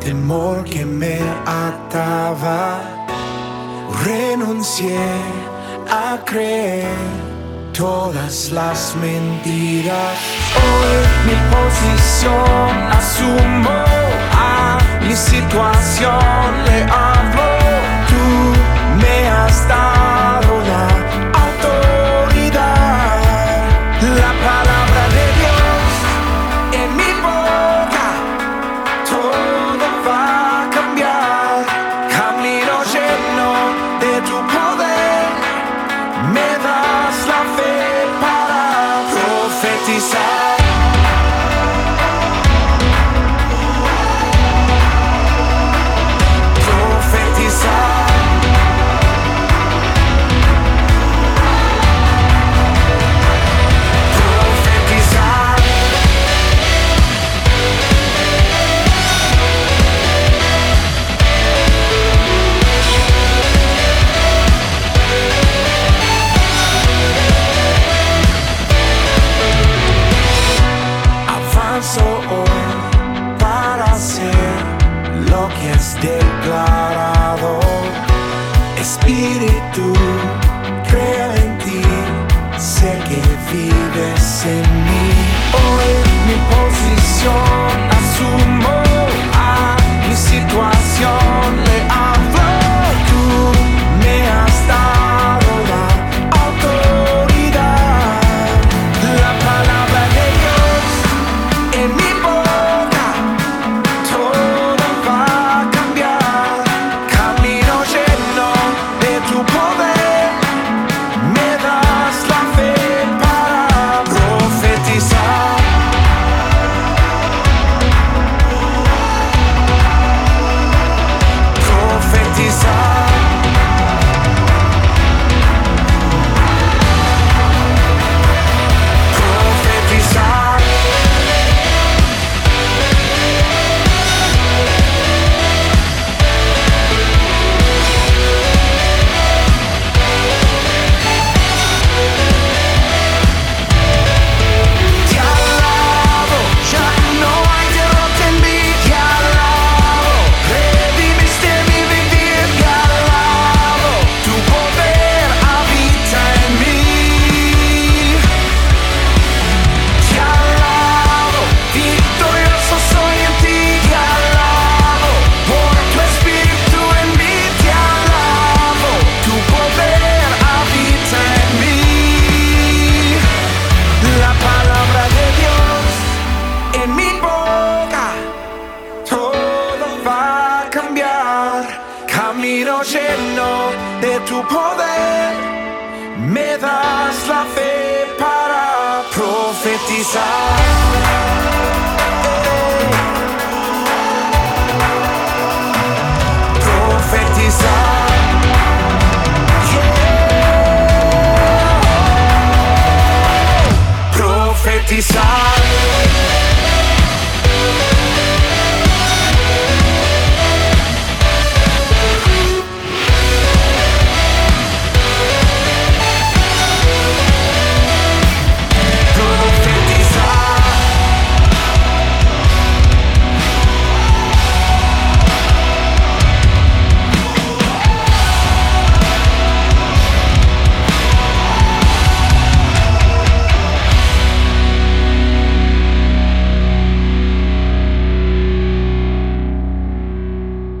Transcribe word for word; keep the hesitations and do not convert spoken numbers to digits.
temor que me ataba, renuncié a creer todas las mentiras. Hoy mi posición asumo, a mi situación le hablo. Tú me has dado la autoridad, la palabra de Dios en mi boca. Todo va a cambiar, camino lleno de tu poder. Me das la fe para profetizar. Hoy para hacer lo que has declarado. Espíritu, creo en ti, sé que vives en mí. Hoy mi posición asumo, a mi situación le hablo. Tú me has dado la autoridad, la palabra de Dios en mi boca. Todo va a cambiar, camino lleno de tu poder. Me das la fe para profetizar. Profetizar. Profetizar. Camino lleno de tu poder, me das la fe para profetizar. Profetizar. Yeah. Profetizar.